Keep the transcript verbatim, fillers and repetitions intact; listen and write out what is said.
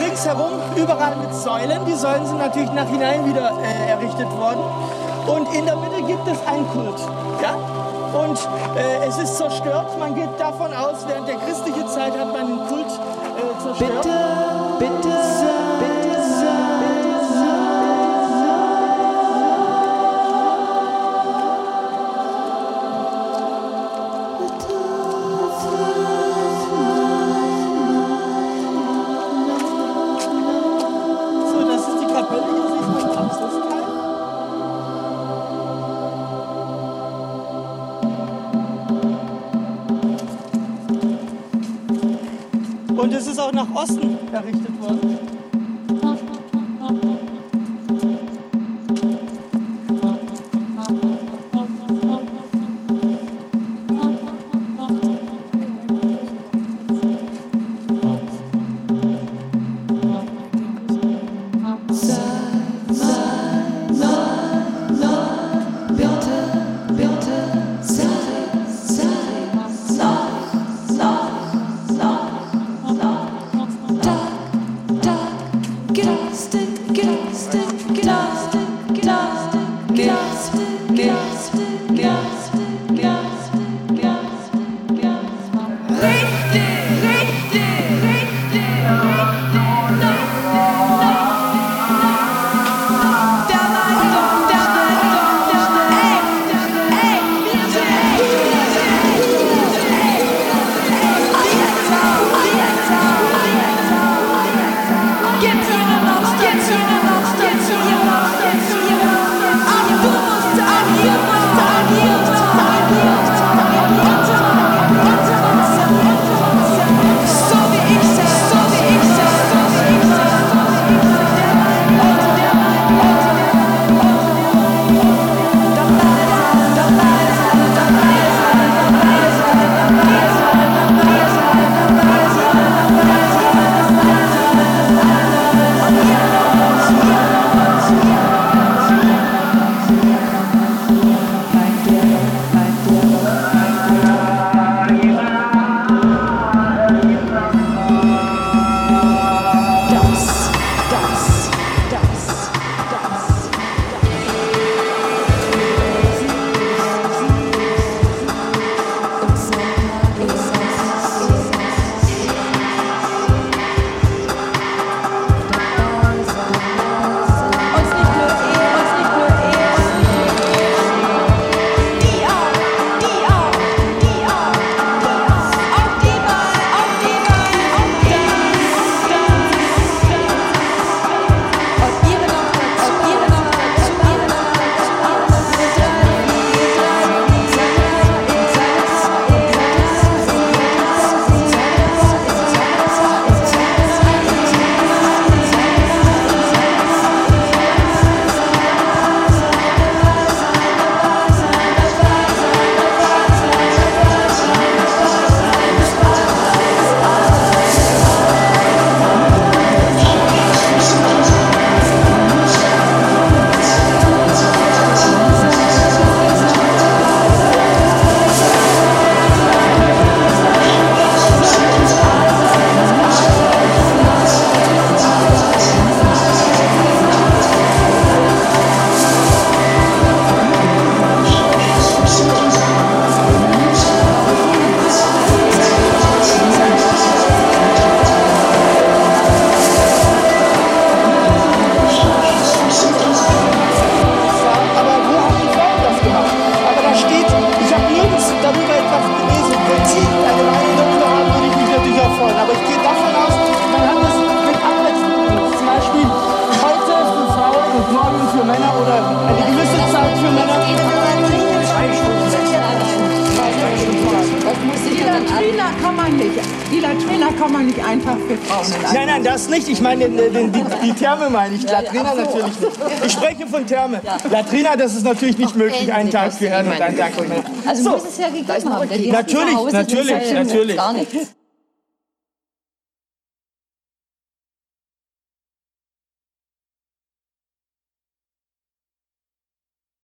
ringsherum überall mit Säulen. Die Säulen sind natürlich nach hinein wieder äh, errichtet worden. Und in der Mitte gibt es einen Kult. Ja? Und äh, es ist zerstört. Man geht davon aus, während der christlichen Zeit hat man den Kult äh, zerstört. Bitte, bitte, bitte, So, das ist die Kapelle. Hier sieht man den Abschlussteil. Und es ist auch nach Osten errichtet worden. Die Latrina kann man nicht einfach für Frauen lassen. Nein, nein, das nicht. Ich meine, den, den, die, die Therme meine ich. Latrina natürlich nicht. Ich spreche von Therme. Latrina, das ist natürlich nicht möglich. Einen Tag für Herren und einen Tag für Männer. Also muss es ja gegeben haben. Natürlich, natürlich, natürlich. Gar nichts.